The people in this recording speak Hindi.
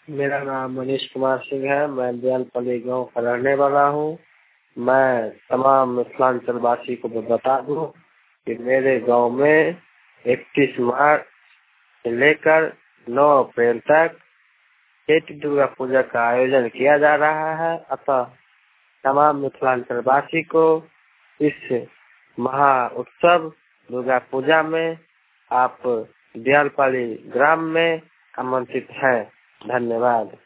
मेरा नाम मनीष कुमार सिंह है। मैं दयालपल्ली गांव का रहने वाला हूं। मैं तमाम मिथिलांचल वासी को बता दूं कि मेरे गांव में 31 मार्च से लेकर 9 अप्रैल तक चैती दुर्गा पूजा का आयोजन किया जा रहा है। अतः तमाम मिथिलांचल वासी को इस महा उत्सव दुर्गा पूजा में आप दयालपल्ली ग्राम में आमंत्रित हैं। धन्यवाद।